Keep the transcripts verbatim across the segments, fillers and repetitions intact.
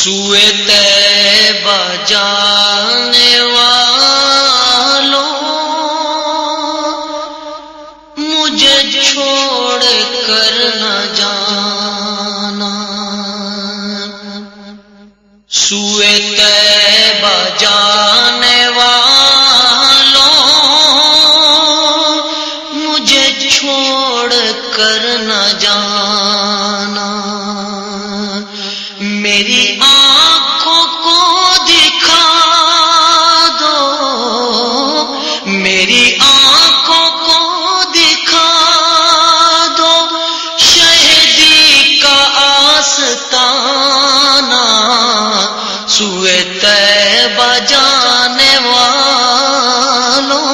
سوئے طیبہ جانے والوں مجھے چھوڑ کر نہ جانا، سوئے طیبہ جانے والوں مجھے چھوڑ کر نہ جانا، میری آنکھوں کو دکھا دو، میری آنکھوں کو دکھا دو شہیدی کا آستانہ، سوئے طیبہ جانے والوں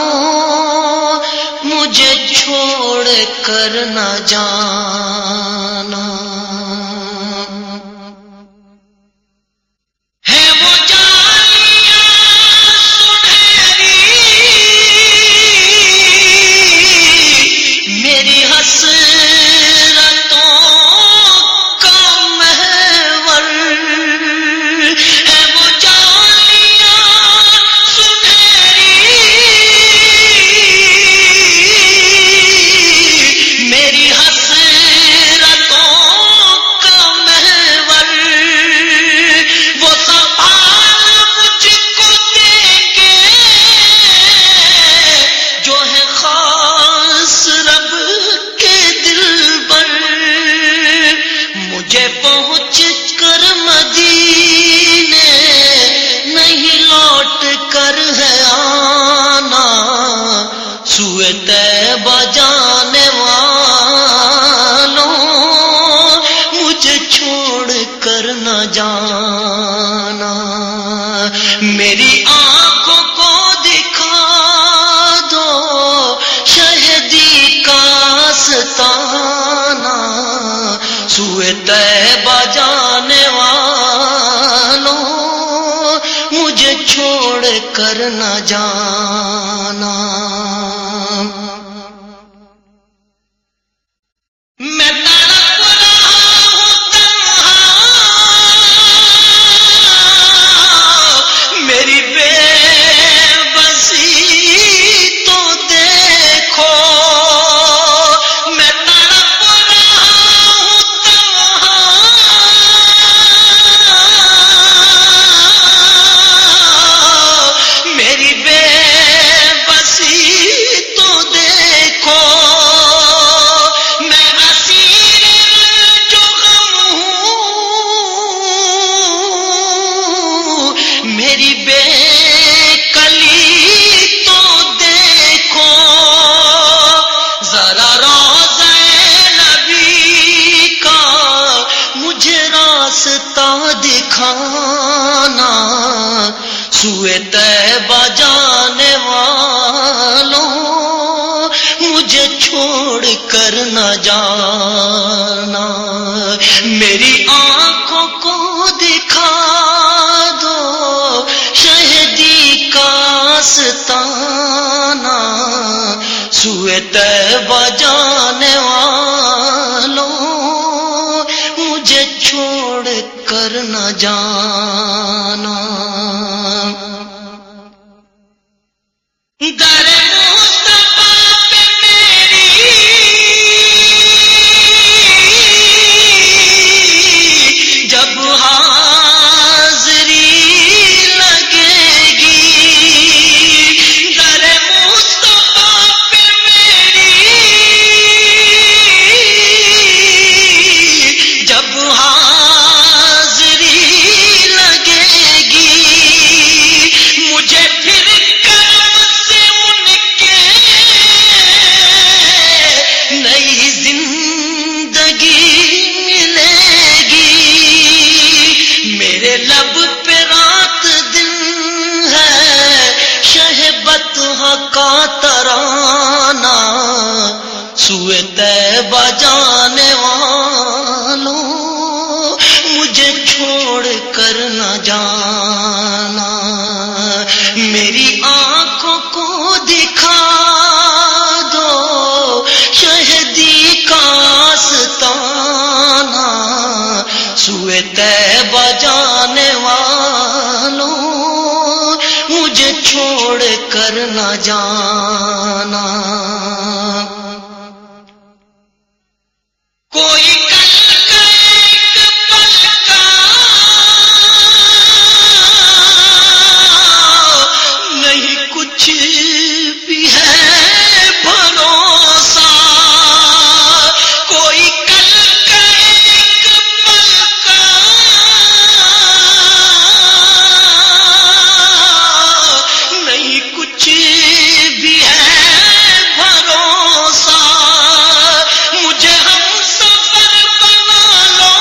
مجھے چھوڑ کر نہ جانا۔ پہنچ کر مدینے نہیں لوٹ کر ہے آنا، سوئے طیبہ جانے والوں مجھے چھوڑ کر نہ جانا، میری آنکھوں کو دکھا دو شہیدی کا آستانہ، سوئے طیبہ جانے والوں مجھے چھوڑ کر نہ جانا۔ میں تڑپ رہا ہوں تنہا، میری بے بسی تو دیکھو، میں تڑپ رہا ہوں تنہا، میری بے بسی تو دیکھو، میں اسیر جو غم ہوں، میری بے کلی تو دیکھو، ذرا روضہ نبی کا مجھے راستہ دکھانا، سوئے طیبہ جانے والوں مجھے چھوڑ کر نہ جانا، میری آنکھوں کو دکھا دو شہیدی کا آستانہ، سوئے طیبہ جانے والوں مجھے چھوڑ کر نہ جانا۔ در مصطفیٰ پہ میری جب حاضری لگے گی، در مصطفیٰ پہ میری جب حاضری لگے گی، مجھے پھر کرم سے ان کے نئی زندگی ملے گی، میرے لب پہ رات دن ہے شہبت کا ترانہ، سوئے طیبہ جانے والوں مجھے چھوڑ کر نہ جانا، میری آنکھوں کو دکھا دو شہیدی کا آستانہ، سوئے طیبہ طیبہ جانے والوں مجھے چھوڑ کر نہ جانا. کوئی کل کا ایک پل کا نہیں کچھ بھی ہے بھروسہ. کوئی کل کا ایک پل کا نہیں کچھ بھی ہے بھروسہ. مجھے ہم سفر بنا لو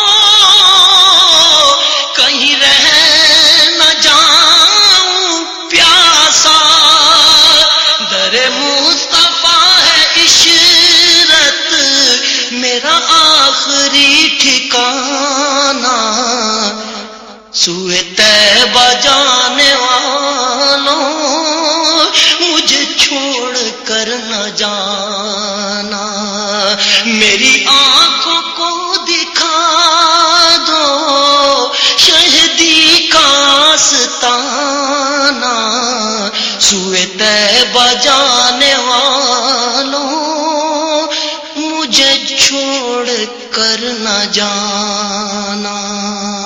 کہیں رہ نہ جاؤں پیاسا. در مصطفیٰ ہے عشرت میرا آخری ٹھکانہ. سوئے طیبہ جانے والوں مجھے چھوڑ کر نہ جانا. میری آنکھوں کو دکھا دو شہدی کا آستانہ. سوئے طیبہ جانے والوں مجھے چھوڑ کر نہ جانا.